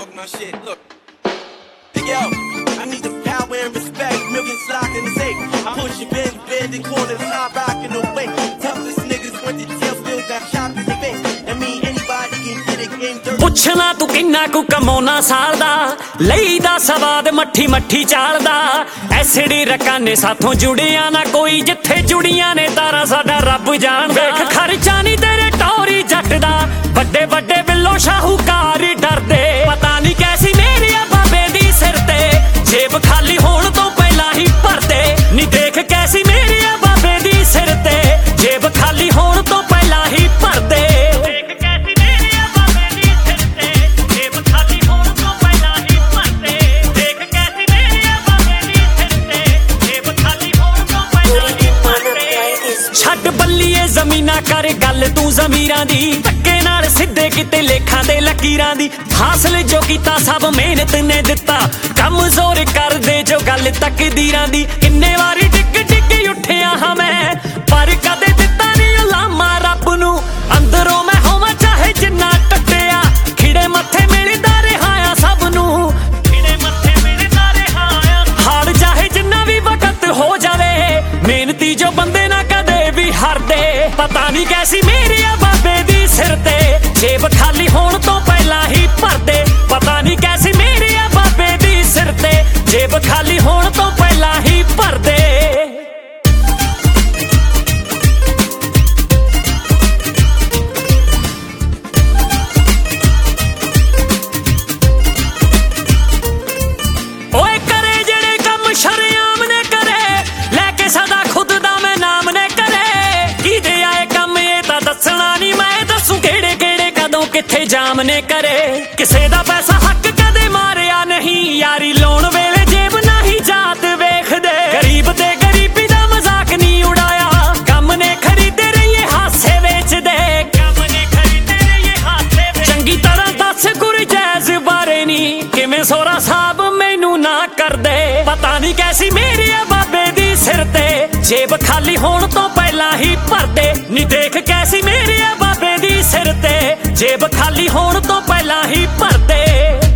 talk my shit. Look. Yo, I need the power and respect. Millions locked in the safe. I push your bend and corners, not rocking away. Toughest niggas went to jail, still got shot in the face. That mean anybody can get it game dirty. ਪੁੱਛਣਾ ਤੂੰ ਕਿੰਨਾ ਕੁ ਕਮਾਉਣਾ ਸਾਲ ਦਾ, ਲਈਦਾ ਸਵਾਦ ਮੱਠੀ ਮੱਠੀ ਚਾਲਦਾ। ਐਸਡੀ ਰਕਾਨੇ ਸਾਥੋਂ ਜੁੜਿਆ ਨਾ ਕੋਈ, ਜਿੱਥੇ ਜੁੜੀਆਂ ਨੇ ਤਾਰਾ ਸਾਡਾ ਰੱਬ ਜਾਣਦਾ। ਵੇਖ ਖਰਚਾ ਨਹੀਂ ਤੇਰੇ ਟੌਰੀ ਜੱਟ ਦਾ, ਵੱਡੇ ਵੱਡੇ ਬਿੱਲੋ ਸ਼ਾਹੂਕਾਰ ਡਰਦੇ। ਪਤਾ ਨਹੀਂ ਕੈਸੀ ਮੇਰੀ ਆ ਬਾਬੇ ਦੀ ਸਿਰ ਤੇ, ਜੇਬ ਖਾਲੀ ਹੋਣ ਤੋਂ ਪਹਿਲਾਂ ਹੀ ਭਰਦੇ। ਨੀ ਦੇਖ ਕੈਸੀ ਮੇਰੀ ਆ ਬਾਬੇ ਦੀ ਸਿਰ ਤੇ, ਜੇਬ ਖਾਲੀ ਹੋਣ ਤੋਂ ਪਹਿਲਾਂ ਹੀ ਭਰਦੇ। ਛੱਡ ਬੱਲੀਏ ਜ਼ਮੀਨਾਂ ਕਰ ਗੱਲ ਤੂੰ ਜ਼ਮੀਰਾਂ ਦੀ, ਧੱਕੇ ਨਾਲ ਸਿੱਧੇ ਕਿਤੇ ਲੇਖਾਂ ਤੇ ਲਕੀਰਾਂ ਦੀ। ਹਾਸਲ ਜੋ ਕੀਤਾ ਸਭ ਮਿਹਨਤ ਨੇ ਦਿੱਤਾ, ਕੰਮ ਜ਼ੋਰ ਕਰਦੇ ਜੋ ਗੱਲ ਤਕਦੀਰਾਂ ਦੀ। ਕਿੰਨੇ ਵਾਰੀ ਡਿੱਗ ਡਿੱਗ ਉੱਠਿਆ ਹਾਂ ਮੈਂ, ਪਰ ਕਦੇ ਦਿੱਤਾ ਨਹੀਂ ਉਲਾਮਾ ਰੱਬ ਨੂੰ। ਅੰਦਰੋਂ ਮੈਂ ਹੋਵਾਂ ਚਾਹੇ ਜਿੰਨਾ ਟੱਟਿਆ, ਖਿੜੇ ਮੱਥੇ ਮਿਲਦਾ ਰਿਹਾ ਆ ਸਭ ਨੂੰ। ਖਿੜੇ ਮੱਥੇ ਮਿਲਦਾ ਰਿਹਾ ਆ, ਹਾਰ ਚਾਹੇ ਜਿੰਨਾ ਵੀ ਵਕਤ ਹੋ ਜਾਵੇ, ਮਿਹਨਤੀ ਜੋ ਬੰਦੇ ਨਾ ਕਦੇ ਵੀ ਹਾਰਦੇ। ਪਤਾ ਨਹੀਂ ਕੈਸੀ ਮੇਰੀ ਆ ਬਾਬੇ ਦੀ ਸਿਰ ਤੇ, ਜੇਬ ਖਾਲੀ ਹੋਣ ਤੋਂ ਪਹਿਲਾਂ ਹੀ ਭਰਦੇ। ਪਤਾ ਨਹੀਂ ਕੈਸੀ ਮੇਰੀ ਆ ਬਾਬੇ ਦੀ ਸਿਰ ਤੇ, ਜੇਬ ਖਾਲੀ ਹੋਣ ਤੋਂ ਪਹਿਲਾਂ ਹੀ ਭਰਦੇ। ਓਏ ਕਰੇ ਜਿਹੜੇ ਕੰਮ ਸ਼ਰੇਆਮ ਨੇ ਕਰੇ, ਲੈ ਕੇ ਸਦਾ ਖੁਦ ਦਾ ਮੈਂ ਨਾਮ ਨੇ ਕਰੇ। ਕਿਹਦੇ ਆਏ ਕੰਮ ਇਹ ਤਾਂ ਦੱਸਣਾ ਨਹੀਂ, ਮੈਂ ਦੱਸੂ ਕਿਹੜੇ ਕਿਹੜੇ ਕਦੋਂ ਕਿੱਥੇ ਜਾਮ ਨੇ ਕਰੇ। ਕਿਸੇ ਦਾ ਪੈਸਾ ਹੱਕ ਕਦੇ ਮਾਰਿਆ ਨਹੀਂ, ਯਾਰੀ ਲਾਉਣ ਵੇਲੇ ਜੇਬ ਨਹੀਂ ਜਾਤ ਵੇਖਦੇ। ਗਰੀਬ ਤੇ ਗਰੀਬੀ ਦਾ ਮਜ਼ਾਕ ਨਹੀਂ ਉਡਾਇਆ, ਕੰਮ ਨੇ ਖਰੀਦੇ ਰਹੀਏ ਹਾਸੇ ਵੇਚਦੇ। ਕੰਮ ਨੇ ਖਰੀਦੇ ਰਹੀਏ ਹਾਸੇ ਵੇਚਦੇ। ਚੰਗੀ ਤਰ੍ਹਾਂ ਦੱਸ ਗੁਰਜੈਜ਼ ਬਾਰੇ ਨਹੀਂ, ਕਿਵੇਂ ਸੋਹਰਾ ਸਾਹਿਬ ਮੈਨੂੰ ਨਾ ਕਰਦੇ। ਪਤਾ ਨਹੀਂ ਕੈਸੀ ਮੇਰੀ ਆ ਬਾਬੇ ਦੀ ਸਿਰ ਤੇ, ਜੇਬ ਖਾਲੀ ਹੋਣ ਤੋਂ ਪਹਿਲਾਂ ਹੀ ਭਰਦੇ। ਨੀ ਦੇਖ ਕੈਸੀ ਮੇਰੀ ਆ ਬਾਬੇ ਦੀ ਸਿਰ ਤੇ, ਜੇਬ ਖਾਲੀ ਹੋਣ ਤੋਂ ਪਹਿਲਾਂ ਹੀ ਭਰਦੇ।